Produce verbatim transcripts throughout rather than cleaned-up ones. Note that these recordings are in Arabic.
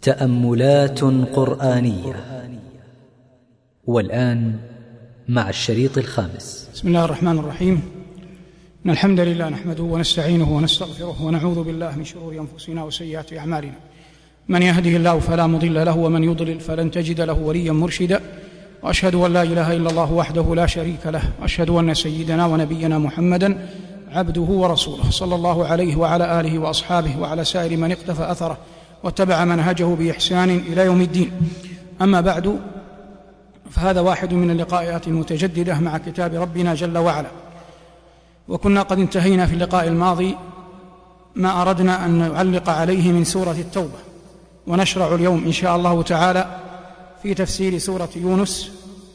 تأملات قرآنية. والآن مع الشريط الخامس. بسم الله الرحمن الرحيم. إن الحمد لله نحمده ونستعينه ونستغفره ونعوذ بالله من شرور أنفسنا وسيئات أعمالنا. من يهده الله فلا مضل له ومن يضلل فلن تجد له وليا مرشدا، وأشهد أن لا إله إلا الله وحده لا شريك له، وأشهد أن سيدنا ونبينا محمدا عبده ورسوله صلى الله عليه وعلى آله وأصحابه وعلى سائر من اقتفى أثره واتبع منهجه بإحسان إلى يوم الدين. أما بعد، فهذا واحد من اللقاءات المتجددة مع كتاب ربنا جل وعلا. وكنا قد انتهينا في اللقاء الماضي ما أردنا أن نعلق عليه من سورة التوبة، ونشرع اليوم إن شاء الله تعالى في تفسير سورة يونس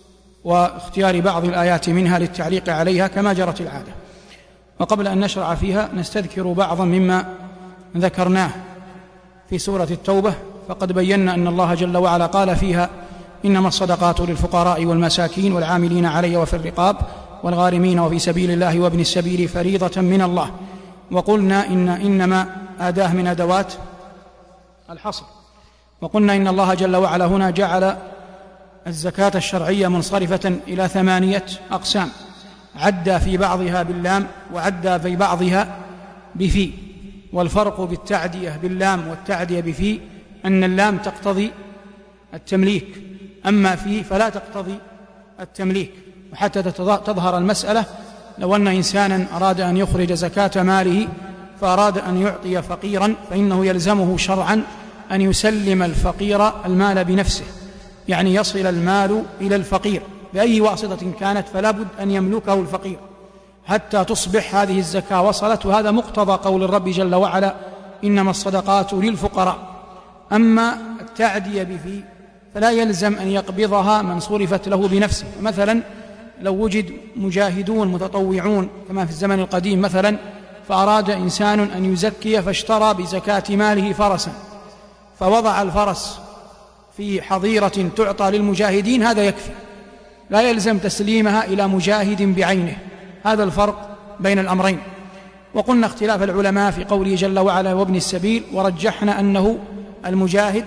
واختيار بعض الآيات منها للتعليق عليها كما جرت العادة. وقبل أن نشرع فيها نستذكر بعضا مما ذكرناه في سورة التوبة. فقد بينا أن الله جل وعلا قال فيها: إنما الصدقات للفقراء والمساكين والعاملين علي وفي الرقاب والغارمين وفي سبيل الله وابن السبيل فريضة من الله. وقلنا إن إنما أداة من أدوات الحصر. وقلنا إن الله جل وعلا هنا جعل الزكاة الشرعية منصرفة إلى ثمانية أقسام، عدى في بعضها باللام وعدى في بعضها بفي. والفرق بالتعدية باللام والتعدية بفي أن اللام تقتضي التمليك، أما في فلا تقتضي التمليك. وحتى تظهر المسألة، لو أن إنسانا أراد أن يخرج زكاة ماله فأراد أن يعطي فقيرا، فإنه يلزمه شرعا أن يسلم الفقير المال بنفسه، يعني يصل المال إلى الفقير بأي واسطة كانت، فلا بد أن يملكه الفقير حتى تصبح هذه الزكاة وصلت. وهذا مقتضى قول الرب جل وعلا: إنما الصدقات للفقراء. أما التعدية بفي فلا يلزم أن يقبضها من صرفت له بنفسه. مثلا لو وجد مجاهدون متطوعون كما في الزمن القديم مثلا، فأراد إنسان أن يزكي فاشترى بزكاة ماله فرسا، فوضع الفرس في حظيرة تعطى للمجاهدين، هذا يكفي، لا يلزم تسليمها إلى مجاهد بعينه. هذا الفرق بين الأمرين. وقلنا اختلاف العلماء في قوله جل وعلا وابن السبيل، ورجحنا أنه المجاهد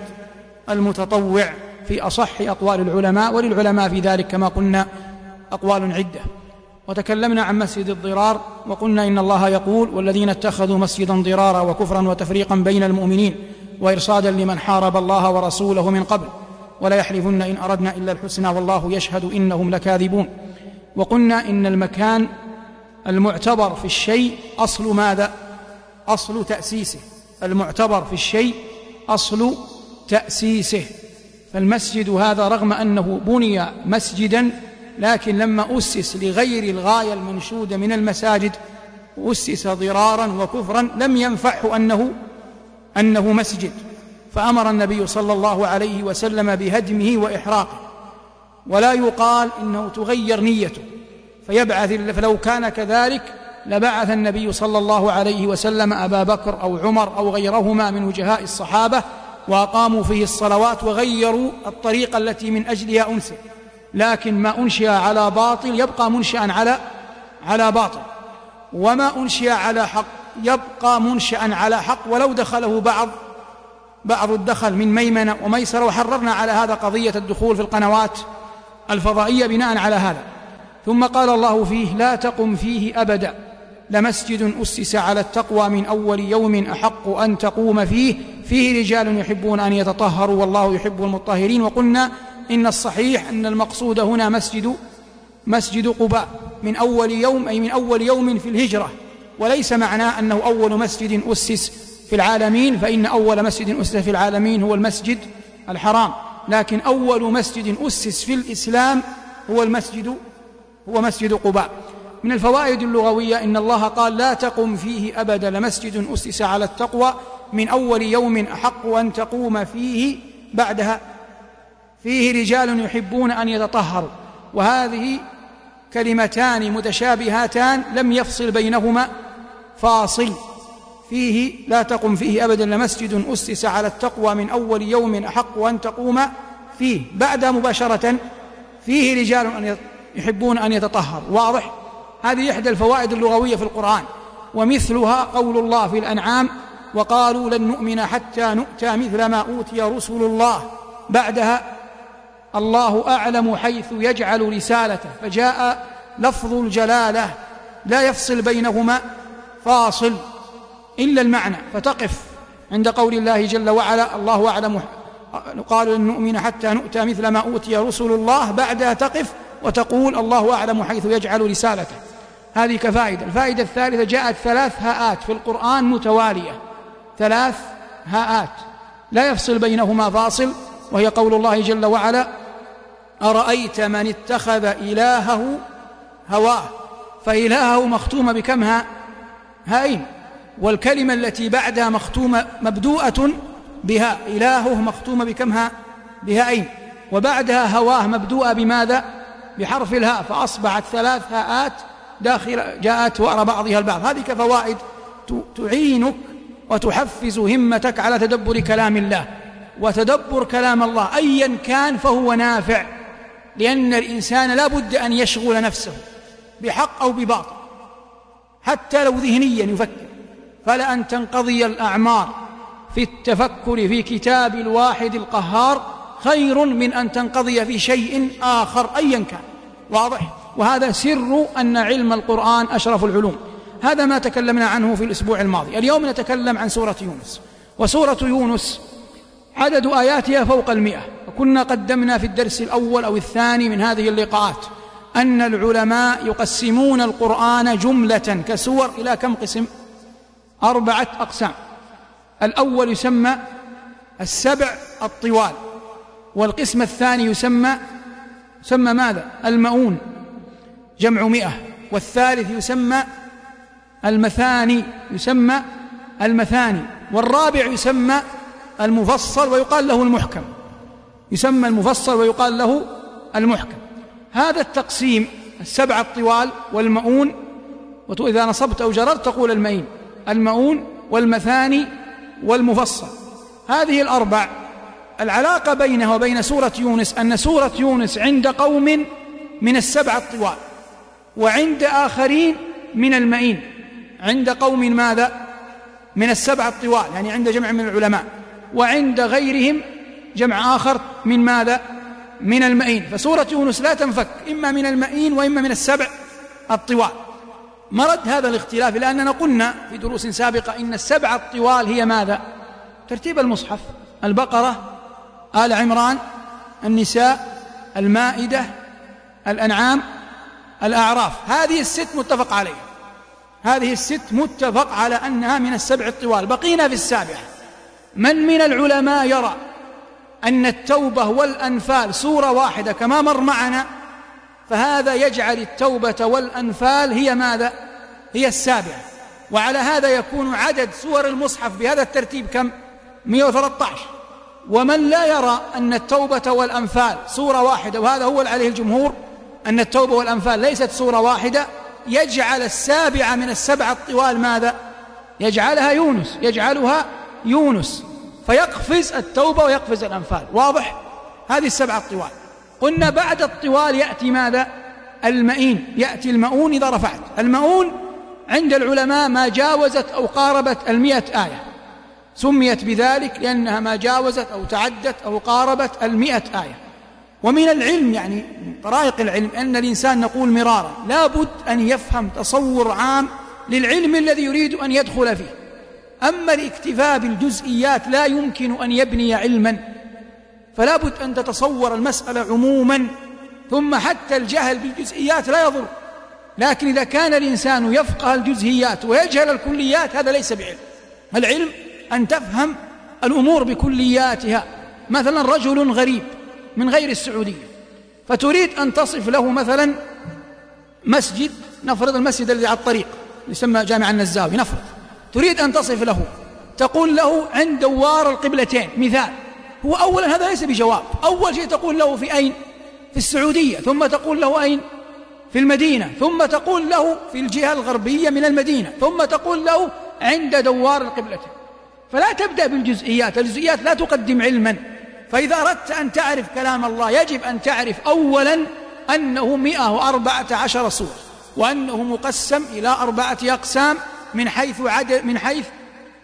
المتطوع في أصح أقوال العلماء، وللعلماء في ذلك كما قلنا أقوال عدة. وتكلمنا عن مسجد الضرار، وقلنا إن الله يقول: والذين اتخذوا مسجدا ضرارا وكفرا وتفريقا بين المؤمنين وإرصادا لمن حارب الله ورسوله من قبل ولا يحلفن إن أردنا إلا الحسنى والله يشهد إنهم لكاذبون. وقلنا إن المكان المعتبر في الشيء أصل ماذا؟ أصل تأسيسه. المعتبر في الشيء أصل تأسيسه. فالمسجد هذا رغم أنه بني مسجدا، لكن لما أسس لغير الغاية المنشودة من المساجد، أسس ضرارا وكفرا، لم ينفعه أنه, أنه مسجد، فأمر النبي صلى الله عليه وسلم بهدمه وإحراقه. ولا يقال إنه تغير نيته فيبعث، فلو كان كذلك لبعث النبي صلى الله عليه وسلم أبا بكر أو عمر أو غيرهما من وجهاء الصحابة وأقاموا فيه الصلوات وغيروا الطريقة التي من أجلها أنشئ. لكن ما أنشئ على باطل يبقى منشئا على على باطل، وما أنشئ على حق يبقى منشئا على حق، ولو دخله بعض بعض الدخل من ميمنة وميسرة. وحررنا على هذا قضية الدخول في القنوات الفضائية بناء على هذا. ثم قال الله فيه: لا تقم فيه أبدا لمسجد أسس على التقوى من أول يوم أحق أن تقوم فيه فيه رجال يحبون أن يتطهروا والله يحب المطهرين. وقلنا إن الصحيح أن المقصود هنا مسجد مسجد قباء من أول يوم، أي من أول يوم في الهجرة، وليس معناه أنه أول مسجد أسس في العالمين، فإن أول مسجد أسس في العالمين هو المسجد الحرام، لكن أول مسجد أسس في الإسلام هو المسجد هو مسجد قباء. من الفوائد اللغوية إن الله قال: لا تقم فيه أبدا لمسجد أسس على التقوى من أول يوم أحق أن تقوم فيه، بعدها فيه رجال يحبون أن يتطهروا. وهذه كلمتان متشابهتان لم يفصل بينهما فاصل. فيه لا تقم فيه أبدا لمسجد أسس على التقوى من أول يوم أحق أن تقوم فيه، بعد مباشرة فيه رجال يحبون أن يتطهروا. واضح؟ هذه إحدى الفوائد اللغوية في القرآن. ومثلها قول الله في الأنعام: وقالوا لن نؤمن حتى نؤتى مثل ما أوتي رسل الله، بعدها الله أعلم حيث يجعل رسالته، فجاء لفظ الجلالة لا يفصل بينهما فاصل إلا المعنى، فتقف عند قول الله جل وعلا الله أعلم، قالوا لن نؤمن حتى نؤتى مثل ما أوتي رسل الله، بعدها تقف وتقول الله أعلم حيث يجعل رسالته. هذه كفائدة. الفائدة الثالثة جاءت ثلاث هاءات في القرآن متوالية، ثلاث هاءات لا يفصل بينهما فاصل، وهي قول الله جل وعلا أرأيت من اتخذ إلهه هواه، فإلهه مختومة بكم هاء؟ هائين، والكلمة التي بعدها مختومة مبدوءة بها، إلهه مختومة بكم هاء؟ بهائين، وبعدها هواه مبدوءة بماذا؟ بحرف الهاء، فأصبحت ثلاث هاءات داخل جاءت وراء بعضها البعض. هذه كفوائد تعينك وتحفز همتك على تدبر كلام الله، وتدبر كلام الله أيا كان فهو نافع، لأن الإنسان لا بد أن يشغل نفسه بحق أو بباطل حتى لو ذهنيا يفكر، فلأن تنقضي الأعمار في التفكر في كتاب الواحد القهار خير من أن تنقضي في شيء آخر أيا كان. واضح؟ وهذا سر أن علم القرآن أشرف العلوم. هذا ما تكلمنا عنه في الأسبوع الماضي. اليوم نتكلم عن سورة يونس. وسورة يونس عدد آياتها فوق المئة، وكنا قدمنا في الدرس الأول أو الثاني من هذه اللقاءات أن العلماء يقسمون القرآن جملة كسور إلى كم قسم؟ أربعة أقسام. الأول يسمى السبع الطوال، والقسم الثاني يسمى يسمى ماذا؟ المؤون جمع مئة، والثالث يسمى المثاني يسمى المثاني، والرابع يسمى المفصل ويقال له المحكم، يسمى المفصل ويقال له المحكم. هذا التقسيم السبع الطوال والمؤون، وإذا نصبت أو جررت تقول المئين، المؤون والمثاني والمفصل. هذه الأربع العلاقة بينها وبين سورة يونس أن سورة يونس عند قوم من السبع الطوال، وعند آخرين من المئين. عند قوم ماذا؟ من السبع الطوال، يعني عند جمع من العلماء، وعند غيرهم جمع آخر من ماذا؟ من المئين. فسورة يونس لا تنفك إما من المئين وإما من السبع الطوال. مرد هذا الاختلاف لأننا قلنا في دروس سابقة إن السبع الطوال هي ماذا؟ ترتيب المصحف: البقرة، آل عمران، النساء، المائدة، الأنعام، الأعراف. هذه الست متفق عليها، هذه الست متفق على أنها من السبع الطوال. بقينا في السابعة. من من العلماء يرى أن التوبة والأنفال سورة واحدة كما مر معنا، فهذا يجعل التوبة والأنفال هي ماذا؟ هي السابعة. وعلى هذا يكون عدد سور المصحف بهذا الترتيب كم؟ مئة وثلاثة عشر. ومن لا يرى أن التوبة والأنفال سورة واحدة، وهذا هو عليه الجمهور أن التوبة والأنفال ليست سورة واحدة، يجعل السابعة من السبع الطوال ماذا؟ يجعلها يونس، يجعلها يونس، فيقفز التوبة ويقفز الأنفال. واضح؟ هذه السبع الطوال. قلنا بعد الطوال يأتي ماذا؟ المئين، يأتي المؤون. إذا رفعت المؤون عند العلماء ما جاوزت أو قاربت المئة آية، سميت بذلك لأنها ما جاوزت أو تعدت أو قاربت المئة آية. ومن العلم، يعني من طرائق العلم، أن الإنسان نقول مرارا لا بد أن يفهم تصور عام للعلم الذي يريد أن يدخل فيه. أما الاكتفاء بالجزئيات لا يمكن أن يبني علما، فلا بد أن تتصور المسألة عموما، ثم حتى الجهل بالجزئيات لا يضر. لكن إذا كان الإنسان يفقه الجزئيات ويجهل الكليات هذا ليس بعلم. العلم أن تفهم الأمور بكلياتها. مثلا رجل غريب من غير السعودية، فتريد أن تصف له مثلا مسجد، نفرض المسجد الذي على الطريق يسمى جامع النزاوي، نفرض تريد أن تصف له، تقول له عند دوار القبلتين مثال. هو أولا هذا ليس بجواب. أول شيء تقول له في أين؟ في السعودية، ثم تقول له أين؟ في المدينة، ثم تقول له في الجهة الغربية من المدينة، ثم تقول له عند دوار القبلتين. فلا تبدأ بالجزئيات، الجزئيات لا تقدم علما. فإذا أردت أن تعرف كلام الله يجب أن تعرف أولا أنه مئة وأربعة عشر سورة، وأنه مقسم إلى أربعة أقسام من حيث عدد من حيث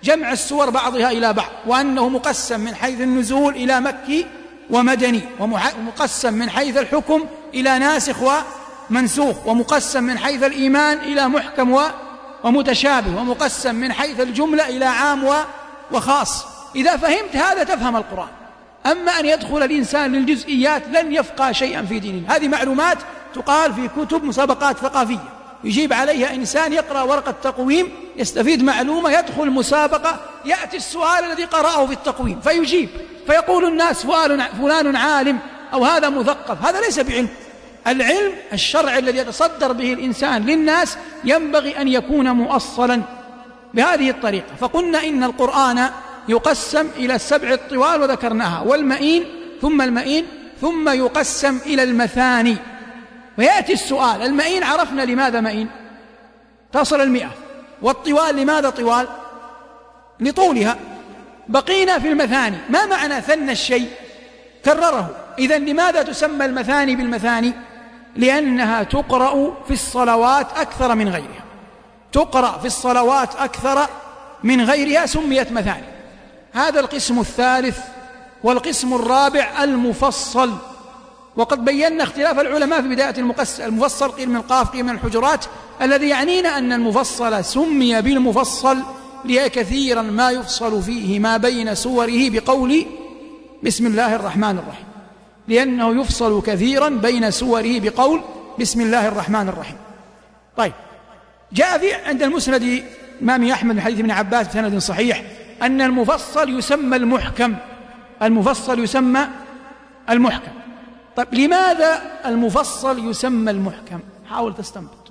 جمع السور بعضها إلى بعض، وأنه مقسم من حيث النزول إلى مكي ومدني، ومقسم من حيث الحكم إلى ناسخ ومنسوخ، ومقسم من حيث الإيمان إلى محكم ومتشابه، ومقسم من حيث الجملة إلى عام وخاص. إذا فهمت هذا تفهم القرآن. أما أن يدخل الإنسان للجزئيات لن يفقه شيئا في دينه. هذه معلومات تقال في كتب مسابقات ثقافية، يجيب عليها إنسان يقرأ ورقة تقويم يستفيد معلومة، يدخل مسابقة، يأتي السؤال الذي قرأه في التقويم فيجيب، فيقول الناس فلان عالم أو هذا مثقف. هذا ليس بعلم. العلم الشرع الذي يتصدر به الإنسان للناس ينبغي أن يكون مؤصلا بهذه الطريقة. فقلنا إن القرآن يقسم إلى السبع الطوال وذكرناها، والمئين ثم المئين، ثم يقسم إلى المثاني. ويأتي السؤال: المئين عرفنا لماذا مئين؟ تصل المئة. والطوال لماذا طوال؟ لطولها. بقينا في المثاني. ما معنى ثنى الشيء؟ كرره. إذن لماذا تسمى المثاني بالمثاني؟ لأنها تقرأ في الصلوات أكثر من غيرها. تقرأ في الصلوات أكثر من غيرها سميت مثاني. هذا القسم الثالث. والقسم الرابع المفصل. وقد بينا اختلاف العلماء في بداية المفصل، قيل من القاف قيل من الحجرات. الذي يعنينا أن المفصل سمي بالمفصل لكثيرا ما يفصل فيه ما بين سوره بقول بسم الله الرحمن الرحيم، لأنه يفصل كثيرا بين سوره بقول بسم الله الرحمن الرحيم. طيب، جاء في عند المسند إمام أحمد من حديث ابن عباس بسند صحيح أن المفصل يسمى المحكم. المفصل يسمى المحكم. طيب، لماذا المفصل يسمى المحكم؟ حاول تستنبط.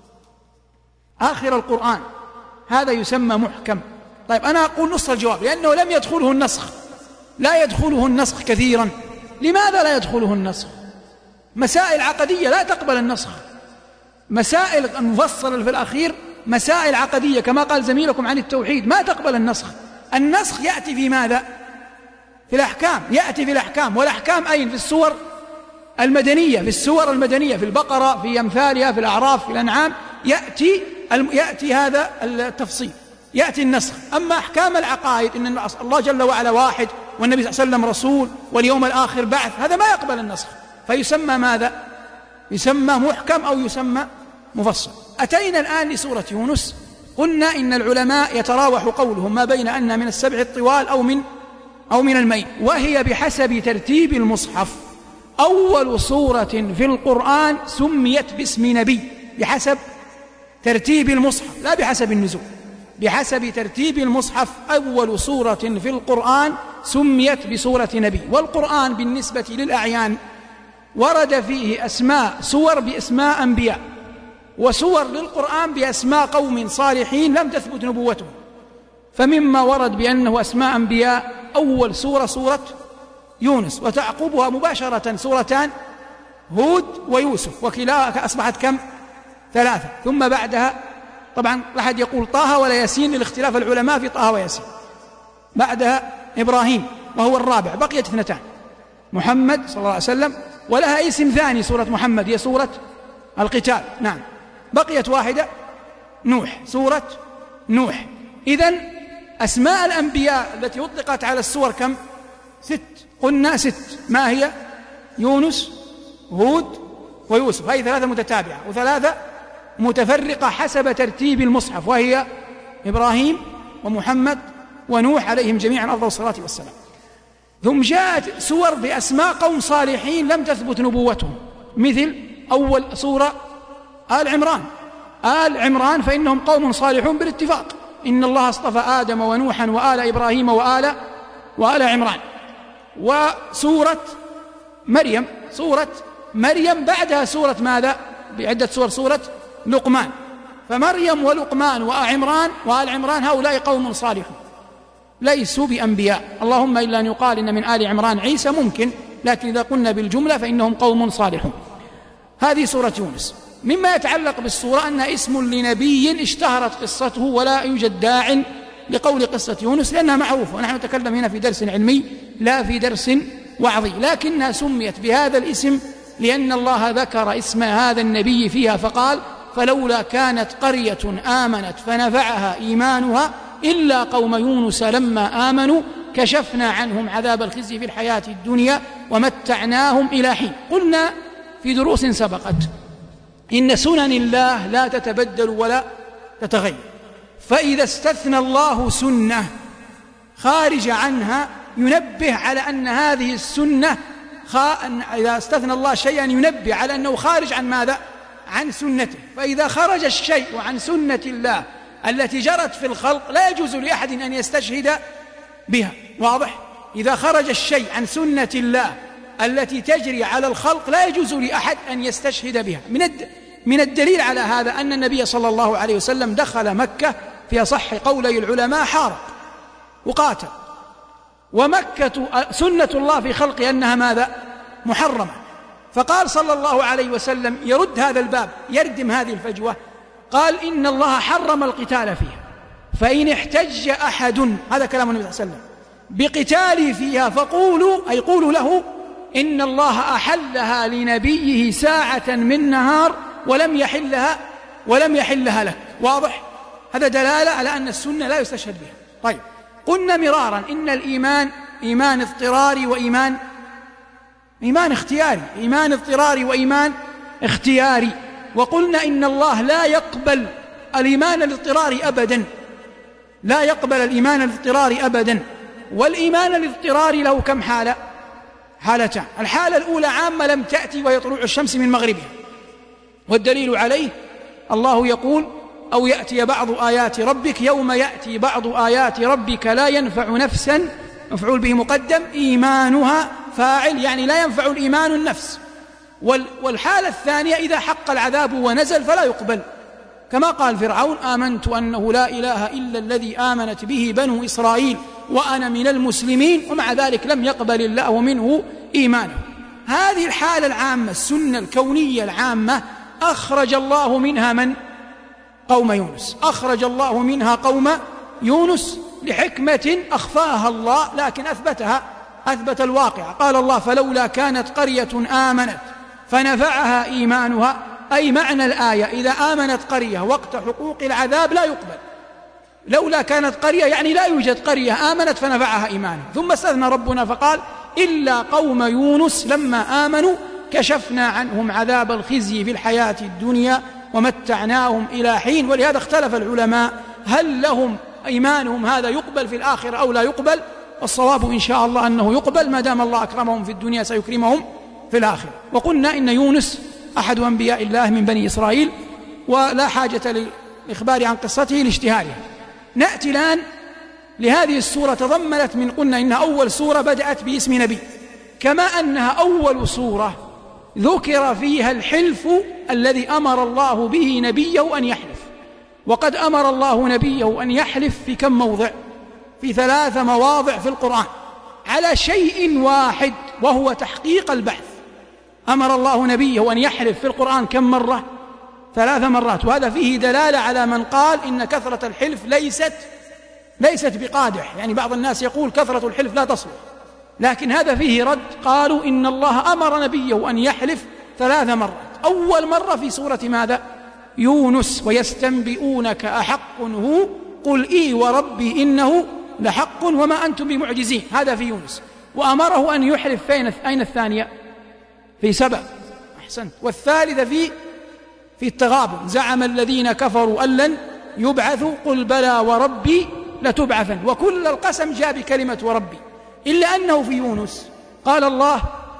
آخر القرآن هذا يسمى محكم. طيب، أنا أقول نص الجواب: لأنه لم يدخله النسخ. لا يدخله النسخ كثيرا. لماذا لا يدخله النسخ؟ مسائل عقدية لا تقبل النسخ. مسائل المفصل في الأخير مسائل عقدية، كما قال زميلكم عن التوحيد، ما تقبل النسخ. النسخ يأتي في ماذا؟ في الأحكام. يأتي في الأحكام. والأحكام أين؟ في السور المدنية. في السور المدنية، في البقرة، في أمثالها، في الأعراف، في الأنعام، يأتي يأتي هذا التفصيل، يأتي النسخ. أما أحكام العقائد، إن الله جل وعلا واحد والنبي صلى الله عليه وسلم رسول واليوم الآخر بعث، هذا ما يقبل النسخ، فيسمى ماذا؟ يسمى محكم أو يسمى مفصل. أتينا الآن لسورة يونس. قلنا إن العلماء يتراوح قولهم ما بين أن من السبع الطوال أو من أو من المئين، وهي بحسب ترتيب المصحف. أول سورة في القرآن سميت باسم نبي بحسب ترتيب المصحف، لا بحسب النزول، بحسب ترتيب المصحف. أول سورة في القرآن سميت بسورة نبي. والقرآن بالنسبة للأعيان ورد فيه أسماء سور بأسماء أنبياء، وسور للقرآن بأسماء قوم صالحين لم تثبت نبوتهم. فمما ورد بأنه أسماء أنبياء أول سورة سورة يونس، وتعقبها مباشرة سورتان هود ويوسف، وكلاها أصبحت كم؟ ثلاثة. ثم بعدها طبعا أحد يقول طه ولا ياسين لاختلاف العلماء في طه وياسين. بعدها إبراهيم وهو الرابع، بقيت اثنتان، محمد صلى الله عليه وسلم، ولها اسم ثاني سورة محمد هي سورة القتال. نعم، بقيت واحدة، نوح، سورة نوح. إذن أسماء الأنبياء التي أطلقت على السور كم؟ ست. قلنا ست. ما هي؟ يونس، هود، ويوسف. هذه ثلاثة متتابعة، وثلاثة متفرقة حسب ترتيب المصحف، وهي إبراهيم ومحمد ونوح عليهم جميعا أفضل الصلاة والسلام. ثم جاءت سور بأسماء قوم صالحين لم تثبت نبوتهم، مثل أول سورة آل عمران. آل عمران فإنهم قوم صالحون بالاتفاق، إن الله اصطفى آدم ونوحا وآل إبراهيم وآل وآل عمران. وسورة مريم، سورة مريم بعدها سورة ماذا؟ بعدة سور سورة لقمان. فمريم ولقمان وعمران وآل عمران هؤلاء قوم صالحون ليسوا بأنبياء، اللهم إلا أن يقال إن من آل عمران عيسى ممكن، لكن إذا قلنا بالجملة فإنهم قوم صالحون. هذه سورة يونس. مما يتعلق بالسورة أنها اسم لنبي اشتهرت قصته، ولا يوجد داع لقول قصة يونس لأنها معروفة، ونحن نتكلم هنا في درس علمي لا في درس وعظي، لكنها سميت بهذا الاسم لأن الله ذكر اسم هذا النبي فيها فقال: فلولا كانت قرية آمنت فنفعها إيمانها إلا قوم يونس لما آمنوا كشفنا عنهم عذاب الخزي في الحياة الدنيا ومتعناهم إلى حين. قلنا في دروس سبقت إن سنن الله لا تتبدل ولا تتغير، فإذا استثنى الله سنة خارج عنها ينبه على أن هذه السنة خا... إذا استثنى الله شيئا ينبه على أنه خارج عن ماذا؟ عن سنته. فإذا خرج الشيء عن سنة الله التي جرت في الخلق لا يجوز لأحد أن يستشهد بها. واضح؟ إذا خرج الشيء عن سنة الله التي تجري على الخلق لا يجوز لأحد أن يستشهد بها. من الد... من الدليل على هذا أن النبي صلى الله عليه وسلم دخل مكة في أصح قولي العلماء حارق وقاتل، ومكة سنة الله في خلقه أنها ماذا؟ محرمة. فقال صلى الله عليه وسلم يرد هذا الباب، يردم هذه الفجوة، قال إن الله حرم القتال فيها، فإن احتج أحد، هذا كلام النبي صلى الله عليه وسلم، بقتال فيها فقولوا، أي قولوا له إن الله أحلها لنبيه ساعة من نهار ولم يحلها ولم يحلها لك. واضح؟ هذا دلالة على أن السنة لا يستشهد بها. طيب، قلنا مرارا إن الإيمان إيمان اضطراري وإيمان إيمان اختياري، إيمان اضطراري وإيمان اختياري. وقلنا إن الله لا يقبل الإيمان الاضطراري أبدا، لا يقبل الإيمان الاضطراري أبدا. والإيمان الاضطراري له كم حالة؟ حالتان. الحالة الأولى عامة لم تأتي وهي طلوع الشمس من مغربها، والدليل عليه الله يقول أو يأتي بعض آيات ربك، يوم يأتي بعض آيات ربك لا ينفع نفسا، مفعول به مقدم، إيمانها فاعل، يعني لا ينفع الإيمان النفس. والحالة الثانية إذا حق العذاب ونزل فلا يقبل، كما قال فرعون آمنت أنه لا إله إلا الذي آمنت به بنو إسرائيل وأنا من المسلمين، ومع ذلك لم يقبل الله منه إيمانه. هذه الحالة العامة، السنة الكونية العامة، أخرج الله منها من؟ قوم يونس. أخرج الله منها قوم يونس لحكمة أخفاها الله، لكن أثبتها، أثبت الواقع. قال الله فلولا كانت قرية آمنت فنفعها إيمانها، أي معنى الآية إذا آمنت قرية وقت حقوق العذاب لا يقبل. لولا كانت قرية يعني لا يوجد قرية آمنت فنفعها إيمانها. ثم استثنى ربنا فقال إلا قوم يونس لما آمنوا كشفنا عنهم عذاب الخزي في الحياة الدنيا ومتعناهم إلى حين. ولهذا اختلف العلماء هل لهم إيمانهم هذا يقبل في الآخرة أو لا يقبل؟ والصواب إن شاء الله أنه يقبل، ما دام الله أكرمهم في الدنيا سيكرمهم في الآخرة. وقلنا إن يونس أحد أنبياء الله من بني إسرائيل، ولا حاجة للإخبار عن قصته لاشتهارها. نأتي الآن لهذه السورة، تضمنت من قلنا إنها أول سورة بدأت باسم نبي، كما أنها أول سورة ذكر فيها الحلف الذي أمر الله به نبيه أن يحلف. وقد أمر الله نبيه أن يحلف في كم موضع؟ في ثلاث مواضع في القرآن على شيء واحد، وهو تحقيق البعث. أمر الله نبيه أن يحلف في القرآن كم مرة؟ ثلاث مرات. وهذا فيه دلالة على من قال إن كثرة الحلف ليست ليست بقادح، يعني بعض الناس يقول كثرة الحلف لا تصلح، لكن هذا فيه رد. قالوا إن الله أمر نبيه أن يحلف ثلاث مرات. أول مرة في سورة ماذا؟ يونس، ويستنبئونك أحق هو قل إي وربي إنه لحق وما أنتم بمعجزين، هذا في يونس. وأمره أن يحلف فين؟ أين الثانية؟ في سبأ، أحسنت. والثالثة في في التغابن، زعم الذين كفروا أن لن يبعثوا قل بلى وربي لتبعثن. وكل القسم جاء بكلمة وربي، إلا أنه في يونس قال الله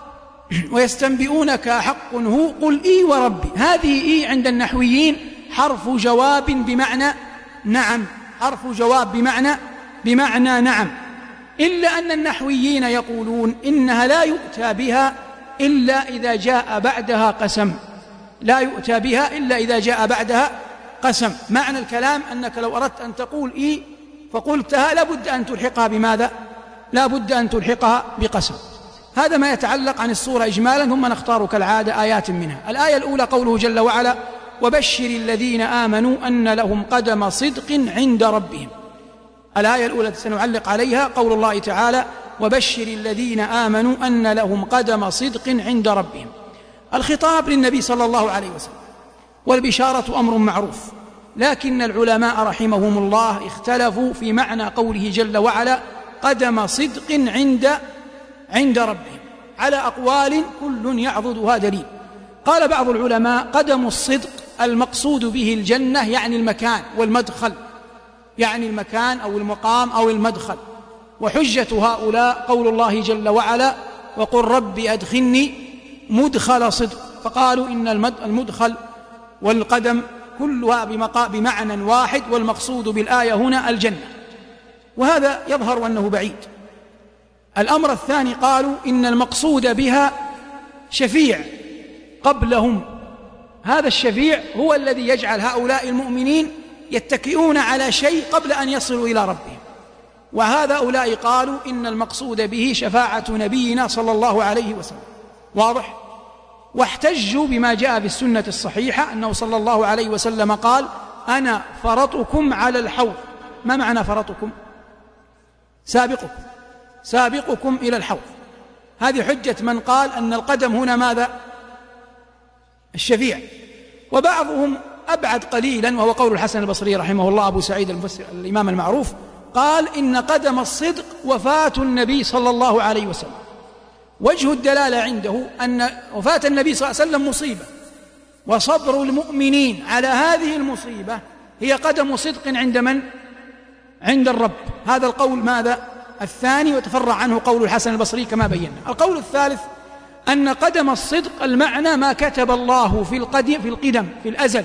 ويستنبئونك أحق هو قل إي وربي. هذه إي عند النحويين حرف جواب بمعنى نعم، حرف جواب بمعنى بمعنى نعم. إلا أن النحويين يقولون إنها لا يؤتى بها إلا إذا جاء بعدها قسم، لا يؤتى بها إلا إذا جاء بعدها قسم. معنى الكلام أنك لو أردت أن تقول إي فقلتها لابد أن تلحقها بماذا؟ لابد أن تلحقها بقسم. هذا ما يتعلق عن السورة إجمالا، ثم نختار كالعادة آيات منها. الآية الأولى قوله جل وعلا وبشر الذين آمنوا أن لهم قدم صدق عند ربهم. الآية الأولى سنعلق عليها قول الله تعالى وبشر الذين آمنوا أن لهم قدم صدق عند ربهم. الخطاب للنبي صلى الله عليه وسلم، والبشارة أمر معروف، لكن العلماء رحمهم الله اختلفوا في معنى قوله جل وعلا قدم صدق عند عند ربهم على أقوال كل يعضدها دليل. قال بعض العلماء قدم الصدق المقصود به الجنة، يعني المكان والمدخل، يعني المكان أو المقام أو المدخل. وحجة هؤلاء قول الله جل وعلا وقل رب أدخلني مدخل صدق، فقالوا إن المدخل والقدم كلها بمعنى واحد، والمقصود بالآية هنا الجنة، وهذا يظهر أنه بعيد. الأمر الثاني قالوا إن المقصود بها شفيع قبلهم، هذا الشفيع هو الذي يجعل هؤلاء المؤمنين يتكئون على شيء قبل أن يصلوا إلى ربهم، وهؤلاء قالوا إن المقصود به شفاعة نبينا صلى الله عليه وسلم. واضح؟ واحتجوا بما جاء في السنة الصحيحة أنه صلى الله عليه وسلم قال أنا فرطكم على الحوض. ما معنى فرطكم؟ سابقكم سابقكم إلى الحوض. هذه حجة من قال أن القدم هنا ماذا؟ الشفيع. وبعضهم أبعد قليلا، وهو قول الحسن البصري رحمه الله أبو سعيد المفسر الإمام المعروف، قال إن قدم الصدق وفاة النبي صلى الله عليه وسلم. وجه الدلالة عنده أن وفاة النبي صلى الله عليه وسلم مصيبة، وصبر المؤمنين على هذه المصيبة هي قدم صدق عند من؟ عند الرب. هذا القول ماذا؟ الثاني، وتفرع عنه قول الحسن البصري كما بينا. القول الثالث أن قدم الصدق المعنى ما كتب الله في القدم في القدم في الأزل،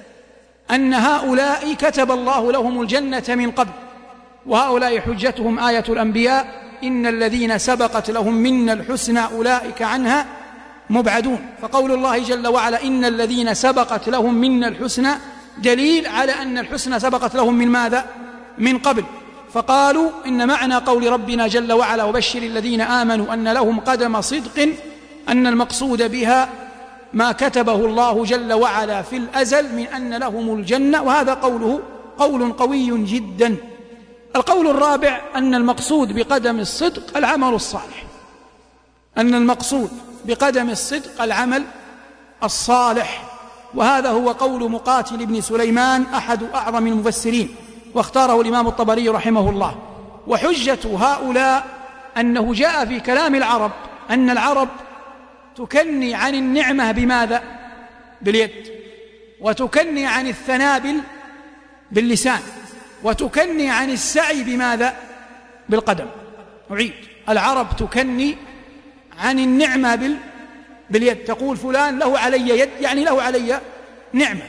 أن هؤلاء كتب الله لهم الجنة من قبل، وهؤلاء حجتهم آية الأنبياء إن الذين سبقت لهم منا الحسنى أولئك عنها مبعدون. فقول الله جل وعلا إن الذين سبقت لهم منا الحسنى دليل على أن الحسنى سبقت لهم من ماذا؟ من قبل. فقالوا إن معنى قول ربنا جل وعلا وبشر الذين آمنوا أن لهم قدم صدق أن المقصود بها ما كتبه الله جل وعلا في الأزل من أن لهم الجنة، وهذا قوله قول قوي جدا. القول الرابع أن المقصود بقدم الصدق العمل الصالح، أن المقصود بقدم الصدق العمل الصالح، وهذا هو قول مقاتل بن سليمان أحد أعظم المفسرين، واختاره الإمام الطبري رحمه الله. وحجة هؤلاء أنه جاء في كلام العرب أن العرب تكني عن النعمة بماذا؟ باليد، وتكني عن الثناء باللسان، وتكني عن السعي بماذا؟ بالقدم. أعيد، العرب تكني عن النعمة بال... باليد، تقول فلان له علي يد، يعني له علي نعمة.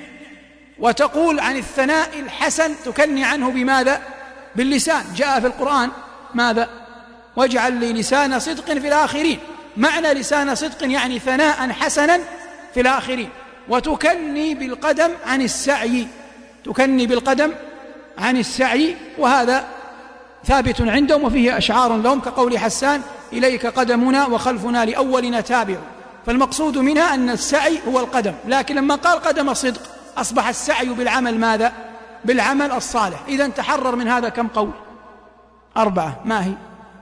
وتقول عن الثناء الحسن تكني عنه بماذا؟ باللسان، جاء في القرآن ماذا؟ واجعل لي لسان صدق في الآخرين. معنى لسان صدق يعني ثناء حسنا في الآخرين. وتكني بالقدم عن السعي، تكني بالقدم عن السعي، وهذا ثابت عندهم، وفيه أشعار لهم كقول حسان إليك قدمنا وخلفنا لأولنا تابع. فالمقصود منها أن السعي هو القدم، لكن لما قال قدم صدق أصبح السعي بالعمل ماذا؟ بالعمل الصالح. إذن تحرر من هذا كم قول؟ أربعة. ما هي؟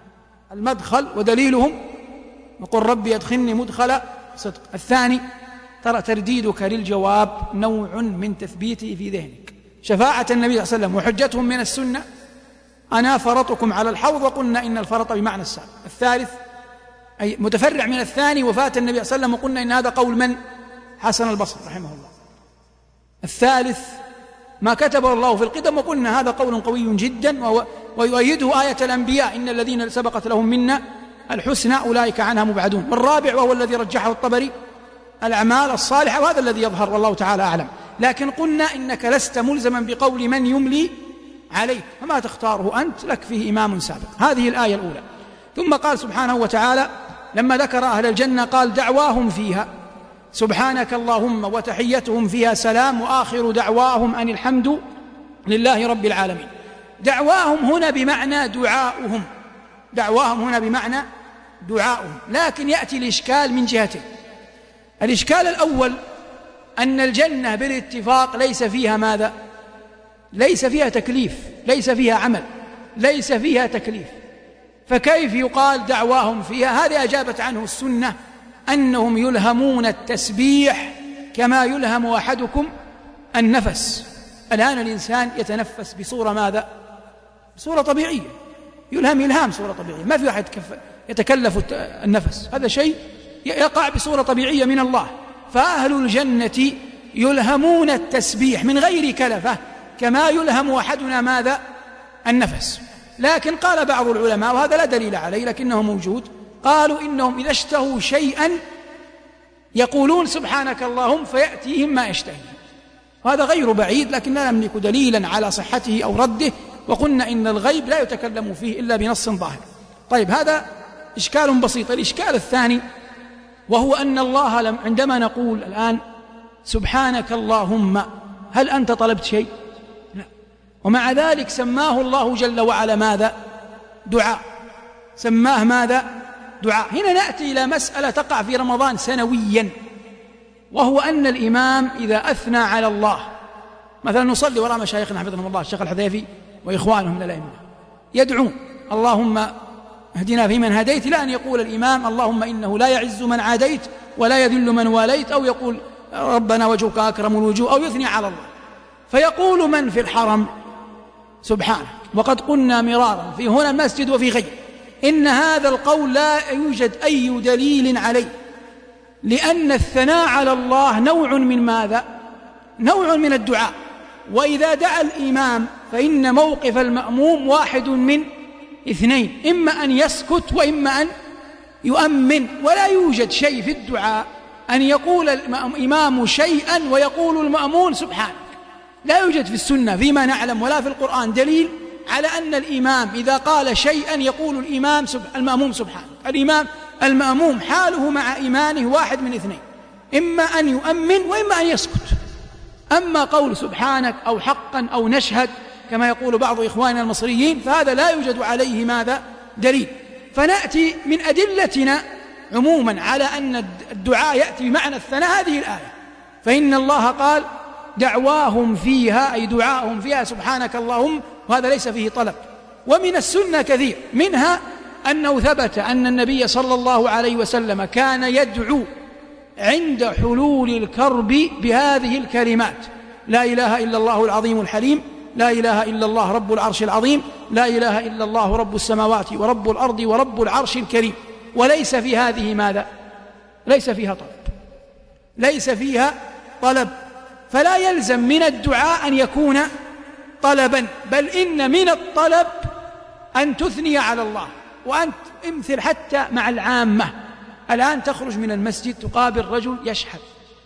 المدخل ودليلهم وقل ربي أدخلني مدخل صدق. الثاني ترى ترديدك للجواب نوع من تثبيته في ذهنك. شفاعة النبي صلى الله عليه وسلم وحجتهم من السنة أنا فرطكم على الحوض، وقلنا إن الفرط بمعنى السابق. الثالث أي متفرع من الثاني وفاة النبي صلى الله عليه وسلم، وقلنا إن هذا قول من؟ حسن البصري رحمه الله. الثالث ما كتبه الله في القدم، وقلنا هذا قول قوي جدا، ويؤيده آية الأنبياء إن الذين سبقت لهم منا الحسنى أولئك عنها مبعدون. والرابع وهو الذي رجحه الطبري الأعمال الصالحة، وهذا الذي يظهر والله تعالى أعلم. لكن قلنا إنك لست ملزما بقول من يملي عليك، فما تختاره أنت لك فيه إمام سابق. هذه الآية الأولى. ثم قال سبحانه وتعالى لما ذكر أهل الجنة قال دعواهم فيها سبحانك اللهم وتحيتهم فيها سلام وآخر دعواهم أن الحمد لله رب العالمين. دعواهم هنا بمعنى دعاؤهم، دعواهم هنا بمعنى دعاؤهم. لكن يأتي الإشكال من جهتين. الإشكال الأول أن الجنة بالاتفاق ليس فيها ماذا؟ ليس فيها تكليف، ليس فيها عمل، ليس فيها تكليف، فكيف يقال دعواهم فيها؟ هذه أجابت عنه السنة أنهم يلهمون التسبيح كما يلهم أحدكم النفس، الآن الإنسان يتنفس بصورة ماذا؟ بصورة طبيعية، يلهم إلهام صورة طبيعية، ما في واحد يتكلف النفس، هذا شيء يقع بصورة طبيعية من الله. فأهل الجنة يلهمون التسبيح من غير كلفة كما يلهم أحدنا ماذا؟ النفس. لكن قال بعض العلماء، وهذا لا دليل عليه لكنه موجود، قالوا إنهم إذا اشتهوا شيئا يقولون سبحانك اللهم فيأتيهم ما يشتهي، وهذا غير بعيد لكن لا نملك دليلا على صحته أو رده، وقلنا إن الغيب لا يتكلم فيه إلا بنص ظاهر. طيب، هذا إشكال بسيط. الإشكال الثاني وهو أن الله عندما نقول الآن سبحانك اللهم، هل أنت طلبت شيء؟ لا. ومع ذلك سماه الله جل وعلا ماذا؟ دعاء، سماه ماذا؟ دعاء. هنا نأتي إلى مسألة تقع في رمضان سنويا، وهو أن الإمام إذا أثنى على الله، مثلا نصلي وراء مشايخنا حفظهم الله الشيخ الحذيفي وإخوانهم من الأئمة، يدعون اللهم اهدنا فيمن هديت، إلى أن يقول الإمام اللهم إنه لا يعز من عاديت ولا يذل من واليت، أو يقول ربنا وجهك أكرم الوجوه، أو يثني على الله. فيقول من في الحرم سبحانك، وقد قلنا مرارا في هنا المسجد وفي غيره إن هذا القول لا يوجد أي دليل عليه، لأن الثناء على الله نوع من ماذا؟ نوع من الدعاء. وإذا دعا الإمام فإن موقف المأموم واحد من اثنين، إما أن يسكت وإما أن يؤمن. ولا يوجد شيء في الدعاء أن يقول الإمام شيئا ويقول المأمون سبحانك، لا يوجد في السنة فيما نعلم ولا في القرآن دليل على أن الإمام إذا قال شيئا يقول الإمام سب... المأموم سبحانك. الإمام المأموم حاله مع إيمانه واحد من اثنين، إما أن يؤمن وإما أن يسكت. أما قول سبحانك أو حقا أو نشهد كما يقول بعض إخواننا المصريين فهذا لا يوجد عليه ماذا؟ دليل. فنأتي من أدلتنا عموما على أن الدعاء يأتي بمعنى الثناء هذه الآية، فإن الله قال دعواهم فيها، أي دعاءهم فيها سبحانك اللهم، وهذا ليس فيه طلب. ومن السنة كثير، منها أنه ثبت أن النبي صلى الله عليه وسلم كان يدعو عند حلول الكرب بهذه الكلمات: لا إله إلا الله العظيم الحليم، لا إله إلا الله رب العرش العظيم، لا إله إلا الله رب السماوات ورب الأرض ورب العرش الكريم. وليس في هذه ماذا؟ ليس فيها طلب، ليس فيها طلب. فلا يلزم من الدعاء أن يكون طلبا، بل إن من الطلب أن تثني على الله، وأن تمثل حتى مع العامة. الآن تخرج من المسجد تقابل رجل يشحذ،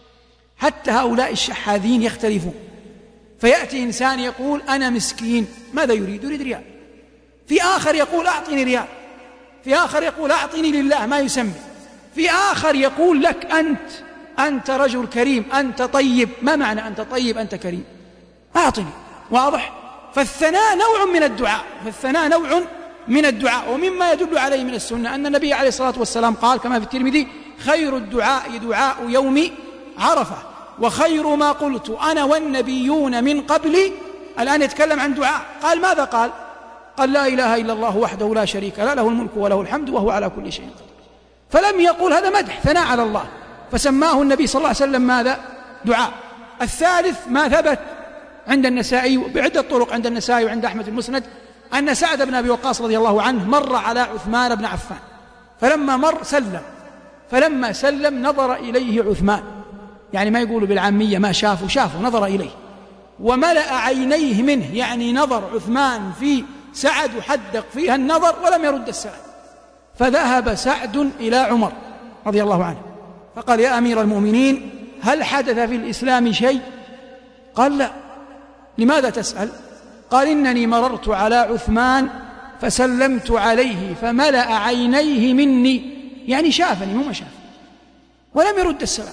حتى هؤلاء الشحاذين يختلفون، فيأتي إنسان يقول أنا مسكين، ماذا يريد؟ يريد ريال. في آخر يقول أعطني ريال، في آخر يقول أعطني لله ما يسمي، في آخر يقول لك أنت أنت رجل كريم، أنت طيب. ما معنى أنت طيب أنت كريم؟ أعطني. واضح؟ فالثناء نوع من الدعاء، فالثناء نوع من الدعاء. ومما يدل عليه من السنة أن النبي عليه الصلاة والسلام قال كما في الترمذي: خير الدعاء دعاء يوم عرفة، وخير ما قلت أنا والنبيون من قبلي. الآن يتكلم عن دعاء، قال ماذا قال؟ قال لا إله إلا الله وحده لا شريك له، له الملك وله الحمد وهو على كل شيء قدير. فلم يقول هذا مدح، ثناء على الله، فسماه النبي صلى الله عليه وسلم ماذا؟ دعاء. الثالث ما ثبت عند النسائي بعدة طرق، عند النسائي وعند أحمد المسند، أن سعد بن أبي وقاص رضي الله عنه مر على عثمان بن عفان، فلما مر سلم، فلما سلم نظر إليه عثمان، يعني ما يقول بالعامية ما شافه شافه نظر إليه، وملأ عينيه منه، يعني نظر عثمان في سعد وحدق فيها النظر ولم يرد السلام. فذهب سعد إلى عمر رضي الله عنه فقال: يا أمير المؤمنين، هل حدث في الإسلام شيء؟ قال: لا. لماذا تسأل؟ قال: إنني مررت على عثمان فسلمت عليه فملأ عينيه مني، يعني شافني وما شاف ولم يرد السلام.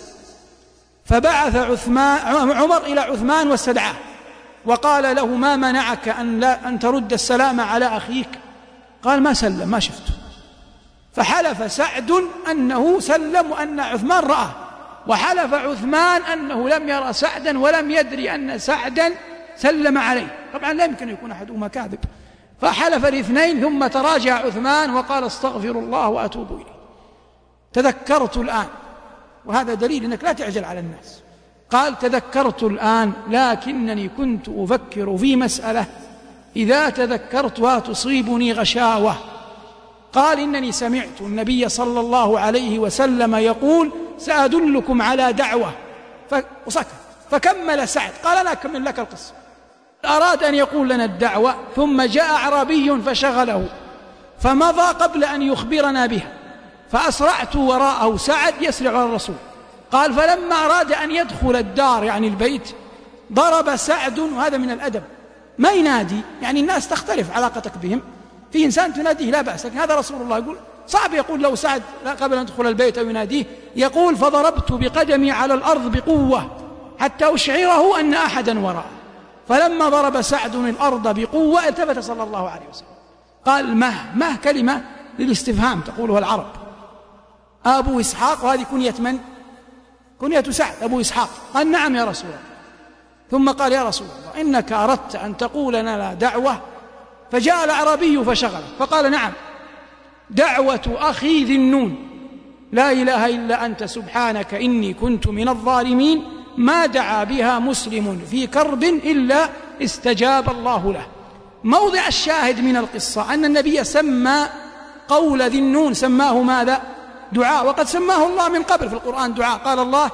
فبعث عثمان عمر إلى عثمان واستدعاه وقال له: ما منعك أن, لا أن ترد السلام على أخيك؟ قال: ما سلم، ما شفته. فحلف سعد أنه سلم وأن عثمان رآه، وحلف عثمان أنه لم يرى سعدا ولم يدري أن سعدا سلم عليه. طبعا لا يمكن أن يكون أحدهما كاذب، فحلف الاثنين ثم تراجع عثمان وقال: استغفر الله وأتوب إليه. تذكرت الآن، وهذا دليل أنك لا تعجل على الناس، قال تذكرت الآن لكنني كنت أفكر في مسألة إذا تذكرتها تصيبني غشاوة. قال إنني سمعت النبي صلى الله عليه وسلم يقول سأدلكم على دعوة، وسكت. فكمل سعد قال أنا أكمل لك القصة. أراد أن يقول لنا الدعوة ثم جاء أعرابي فشغله فمضى قبل أن يخبرنا بها، فأسرعت وراءه سعد يسرع على الرسول. قال فلما أراد أن يدخل الدار يعني البيت ضرب سعد، وهذا من الأدب، ما ينادي، يعني الناس تختلف علاقتك بهم، في إنسان تناديه لا بأس، لكن هذا رسول الله يقول صعب يقول لو سعد قبل أن يدخل البيت أو يناديه. يقول فضربت بقدمي على الأرض بقوة حتى أشعره أن أحدا وراءه، فلما ضرب سعد الأرض بقوة التفت صلى الله عليه وسلم قال مه مه كلمة للاستفهام تقولها العرب. أبو إسحاق، وهذه كنية من؟ كنية سعد أبو إسحاق. قال نعم يا رسول الله. ثم قال يا رسول الله إنك أردت أن تقول لنا دعوة، فجاء الأعرابي فشغله فقال نعم دعوة أخي ذي النون لا إله إلا أنت سبحانك إني كنت من الظالمين، ما دعا بها مسلم في كرب إلا استجاب الله له. موضع الشاهد من القصة أن النبي سمى قول ذي النون، سماه ماذا؟ دعاء، وقد سماه الله من قبل في القرآن دعاء. قال الله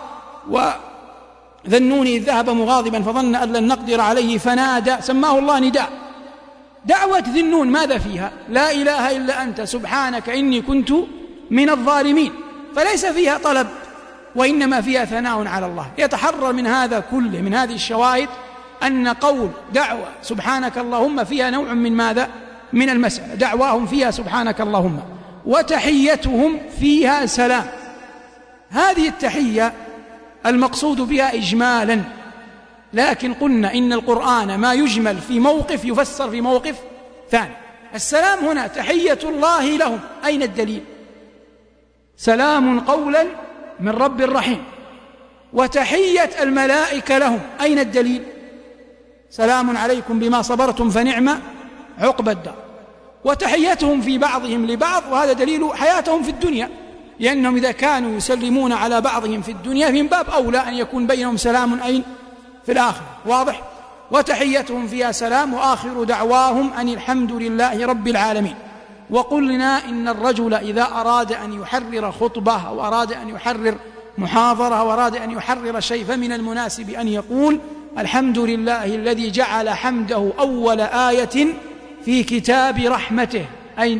وذا النون إذ ذهب مغاضبا فظن أن لن نقدر عليه فنادى، سماه الله نداء. دعوة ذي النون ماذا فيها؟ لا إله إلا أنت سبحانك إني كنت من الظالمين، فليس فيها طلب وإنما فيها ثناء على الله. يتحرر من هذا كله، من هذه الشواهد، أن قول دعوة سبحانك اللهم فيها نوع من ماذا؟ من المسألة. دعواهم فيها سبحانك اللهم، وتحيتهم فيها سلام. هذه التحية المقصود بها إجمالا، لكن قلنا إن القرآن ما يجمل في موقف يفسر في موقف ثاني. السلام هنا تحية الله لهم، أين الدليل؟ سلام قولا من رب رحيم. وتحية الملائكة لهم، أين الدليل؟ سلام عليكم بما صبرتم فنعم عقبى الدار. وتحيتهم في بعضهم لبعض، وهذا دليل حياتهم في الدنيا، لأنهم إذا كانوا يسلمون على بعضهم في الدنيا من باب أولى أن يكون بينهم سلام أين؟ في الآخرة. واضح؟ وتحيتهم فيها سلام، وآخر دعواهم أن الحمد لله رب العالمين. وقلنا إن الرجل إذا أراد أن يحرر خطبة أو أراد أن يحرر محاضرة أو أراد أن يحرر شيء فمن المناسب أن يقول الحمد لله الذي جعل حمده أول آية في كتاب رحمته، أين؟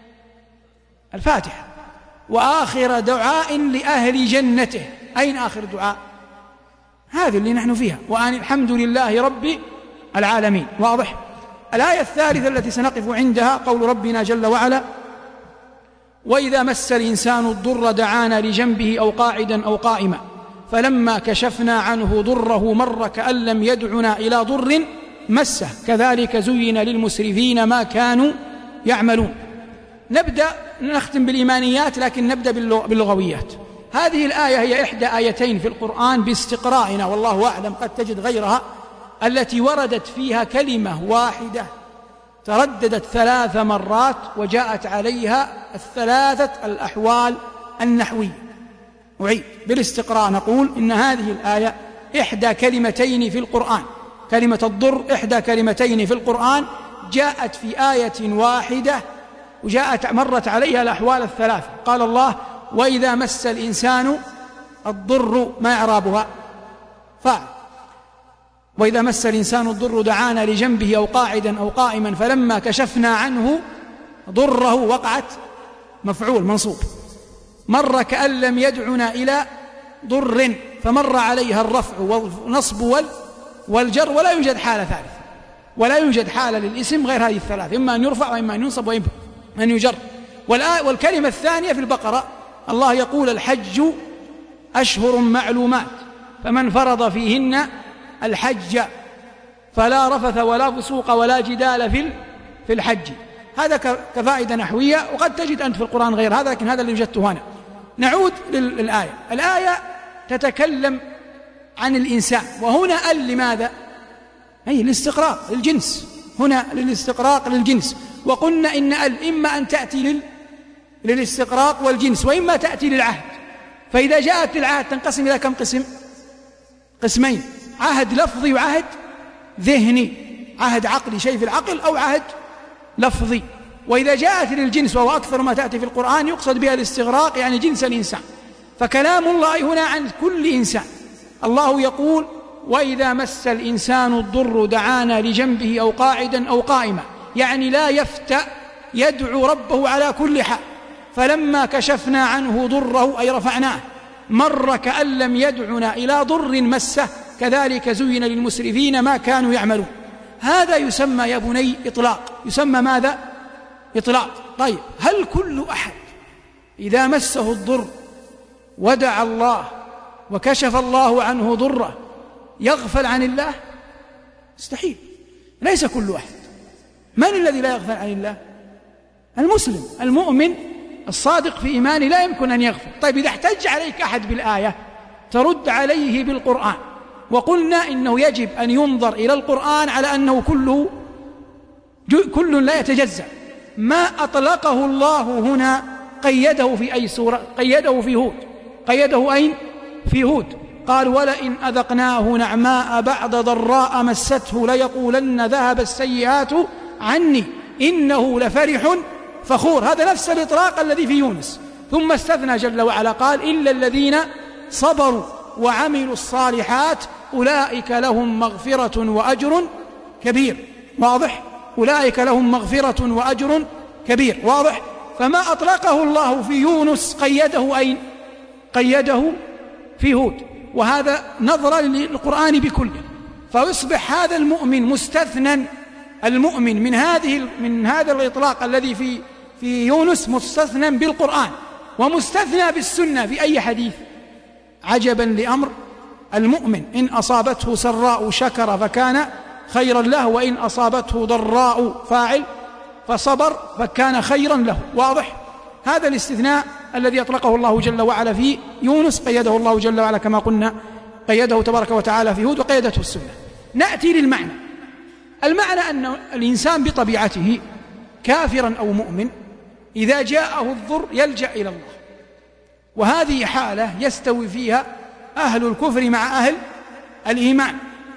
الفاتحة. وآخر دعاء لأهل جنته، أين آخر دعاء؟ هذه اللي نحن فيها، وأن الحمد لله رب العالمين. واضح؟ الآية الثالثة التي سنقف عندها قول ربنا جل وعلا وإذا مس الإنسان الضر دعانا لجنبه أو قاعدا أو قائما فلما كشفنا عنه ضره مر كأن لم يدعنا إلى ضر مسه كذلك زين للمسرفين ما كانوا يعملون. نبدأ نختم بالإيمانيات، لكن نبدأ باللغويات. هذه الآية هي إحدى آيتين في القرآن باستقرائنا، والله أعلم قد تجد غيرها، التي وردت فيها كلمة واحدة ترددت ثلاث مرات وجاءت عليها الثلاثة الأحوال النحوية. أعيد بالاستقراء نقول إن هذه الآية إحدى كلمتين في القرآن، كلمة الضر إحدى كلمتين في القرآن جاءت في آية واحدة وجاءت مرت عليها الأحوال الثلاثة. قال الله وإذا مس الإنسان الضر، ما إعرابها؟ فاعل. وإذا مس الإنسان الضر دعانا لجنبه أو قاعدا أو قائما فلما كشفنا عنه ضره، وقعت مفعول منصوب. مر كأن لم يدعنا إلى ضر، فمر عليها الرفع والنصب والجر، ولا يوجد حالة ثالثة، ولا يوجد حالة للاسم غير هذه الثلاث، إما أن يرفع وإما أن ينصب وإما أن يجر. والكلمة الثانية في البقرة الله يقول الحج أشهر معلومات فمن فرض فيهن الحج فلا رفث ولا فسوق ولا جدال في في الحج. هذا كفائدة نحوية، وقد تجد أنت في القرآن غير هذا، لكن هذا اللي وجدته هنا. نعود للآية. الآية تتكلم عن الإنسان، وهنا ال لماذا؟ أي الاستقراق للجنس، هنا للاستقراق للجنس. وقلنا إن ال إما أن تأتي لل... للاستقراق والجنس، وإما تأتي للعهد. فإذا جاءت للعهد تنقسم إلى كم قسم؟ قسمين: عهد لفظي وعهد ذهني، عهد عقلي شيء في العقل أو عهد لفظي. وإذا جاءت للجنس وهو أكثر ما تأتي في القرآن يقصد بها الاستغراق، يعني جنس الإنسان. فكلام الله هنا عن كل إنسان. الله يقول: وإذا مس الإنسان الضر دعانا لجنبه أو قاعدا أو قائما، يعني لا يفتأ، يدعو ربه على كل حال. فلما كشفنا عنه ضره أي رفعناه مر كأن لم يدعنا إلى ضر مسه، كذلك زين للمسرفين ما كانوا يعملون. هذا يسمى يا بني إطلاق. يسمى ماذا؟ إطلاق. طيب، هل كل أحد إذا مسه الضر ودعا الله وكشف الله عنه ضره يغفل عن الله؟ مستحيل. ليس كل أحد. من الذي لا يغفل عن الله؟ المسلم المؤمن الصادق في إيمانه لا يمكن أن يغفل. طيب، إذا احتج عليك أحد بالآية ترد عليه بالقرآن، وقلنا إنه يجب أن ينظر إلى القرآن على أنه كله كل لا يتجزأ. ما أطلقه الله هنا قيده في أي سورة؟ قيده في هود. قيده أين؟ في هود. قال: ولئن أذقناه نعماء بعد ضراء مسته ليقولن ذهب السيئات عني إنه لفرح فخور. هذا نفس الإطلاق الذي في يونس. ثم استثنى جل وعلا قال: إلا الذين صبروا وعملوا الصالحات أولئك لهم مغفرة وأجر كبير. واضح؟ أولئك لهم مغفرة وأجر كبير. واضح؟ فما أطلقه الله في يونس قيده أين؟ قيده في هود. وهذا نظرا للقرآن بكله. فيصبح هذا المؤمن مستثنى، المؤمن من هذه من هذا الإطلاق الذي في في يونس مستثنى بالقرآن ومستثنى بالسنة في أي حديث. عجبا لأمر المؤمن: إن أصابته سراء شكر فكان خيرا له، وإن أصابته ضراء فاعل فصبر فكان خيرا له. واضح؟ هذا الاستثناء الذي أطلقه الله جل وعلا في يونس قيده الله جل وعلا كما قلنا، قيده تبارك وتعالى في هود وقيدته السنة. نأتي للمعنى. المعنى أن الإنسان بطبيعته كافرا أو مؤمن إذا جاءه الضر يلجأ إلى الله، وهذه حالة يستوي فيها أهل الكفر مع أهل الإيمان.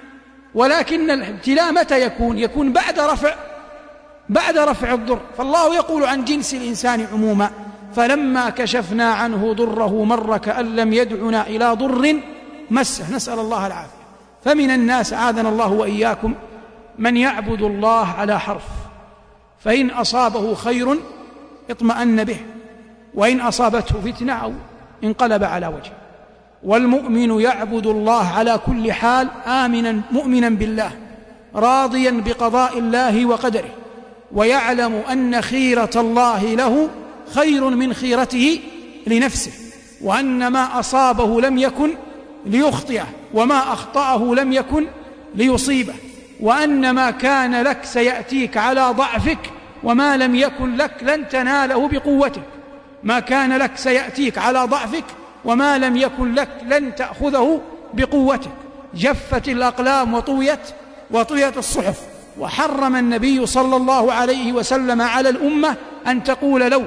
ولكن الابتلاء متى يكون؟ يكون بعد رفع بعد رفع الضر. فالله يقول عن جنس الإنسان عموما: فلما كشفنا عنه ضره مر كأن لم يدعنا إلى ضر مسه. نسأل الله العافية. فمن الناس أعاذنا الله وإياكم من يعبد الله على حرف، فإن أصابه خير اطمأن به، وإن أصابته فتنة أو انقلب على وجهه. والمؤمن يعبد الله على كل حال آمنا مؤمنا بالله راضيا بقضاء الله وقدره، ويعلم أن خيرة الله له خير من خيرته لنفسه، وأن ما أصابه لم يكن ليخطئه، وما أخطأه لم يكن ليصيبه، وأن ما كان لك سيأتيك على ضعفك، وما لم يكن لك لن تناله بقوتك. ما كان لك سيأتيك على ضعفك، وما لم يكن لك لن تأخذه بقوتك. جفت الأقلام وطويت وطويت الصحف. وحرم النبي صلى الله عليه وسلم على الأمة أن تقول لو،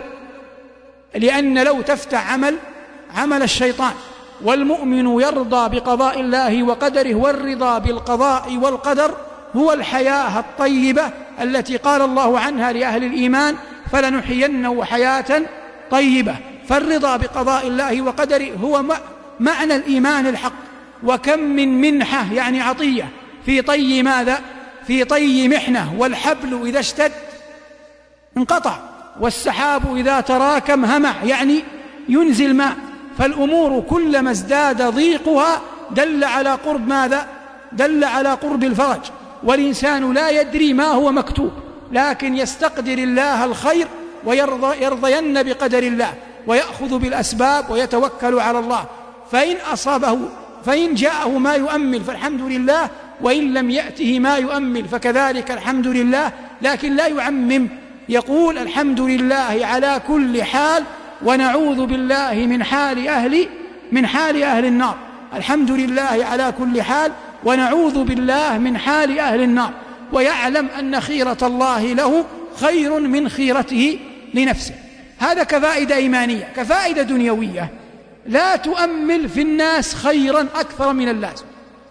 لأن لو تفتح عمل عمل الشيطان. والمؤمن يرضى بقضاء الله وقدره، والرضا بالقضاء والقدر هو الحياة الطيبة التي قال الله عنها لأهل الإيمان: فلنحيينه حياة طيبة. فالرضا بقضاء الله وقدره هو معنى الإيمان الحق. وكم من منحة يعني عطية في طي ماذا؟ في طي محنة. والحبل إذا اشتد انقطع، والسحاب إذا تراكم همع، يعني ينزل ماء. فالأمور كلما ازداد ضيقها دل على قرب ماذا؟ دل على قرب الفرج. والإنسان لا يدري ما هو مكتوب، لكن يستقدر الله الخير ويرضين بقدر الله، ويأخذ بالأسباب ويتوكل على الله. فإن أصابه فإن جاءه ما يؤمل فالحمد لله، وإن لم يأته ما يؤمل فكذلك الحمد لله. لكن لا يعمم، يقول الحمد لله على كل حال، ونعوذ بالله من حال أهل من حال أهل النار. الحمد لله على كل حال، ونعوذ بالله من حال أهل النار. ويعلم أن خيرة الله له خير من خيرته لنفسه. هذا كفائدة إيمانية. كفائدة دنيوية: لا تؤمل في الناس خيرا أكثر من اللازم.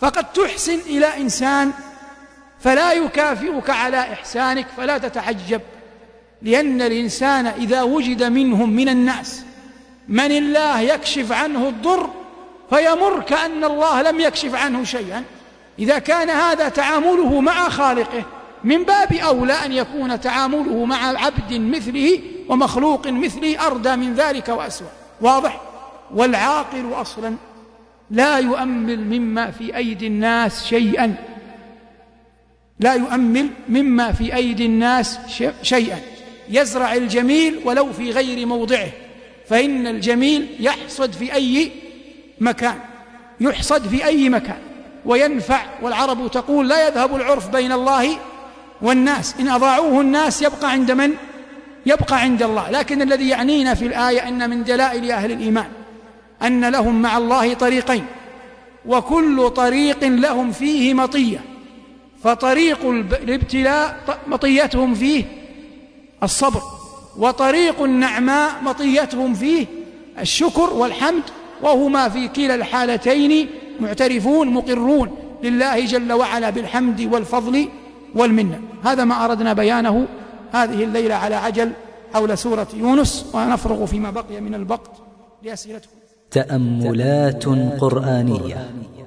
فقد تحسن إلى إنسان فلا يكافئك على إحسانك فلا تتعجب، لأن الإنسان إذا وجد منهم من الناس من الله يكشف عنه الضر فيمر كأن الله لم يكشف عنه شيئا، إذا كان هذا تعامله مع خالقه من باب أولى أن يكون تعامله مع عبد مثله ومخلوق مثله أردى من ذلك وأسوأ. واضح؟ والعاقل أصلا لا يؤمل مما في أيدي الناس شيئا، لا يؤمل مما في أيدي الناس شيئا، يزرع الجميل ولو في غير موضعه، فإن الجميل يحصد في أي مكان، يحصد في أي مكان وينفع. والعرب تقول لا يذهب العرف بين الله والناس، إن أضاعوه الناس يبقى عند من؟ يبقى عند الله. لكن الذي يعنينا في الآية أن من دلائل أهل الإيمان أن لهم مع الله طريقين، وكل طريق لهم فيه مطية، فطريق الابتلاء مطيتهم فيه الصبر، وطريق النعماء مطيتهم فيه الشكر والحمد، وهما في كلا الحالتين معترفون مقرون لله جل وعلا بالحمد والفضل والمنة. هذا ما أردنا بيانه هذه الليلة على عجل حول سورة يونس، ونفرغ فيما بقي من الوقت لأسئلتكم. تأملات قرآنية.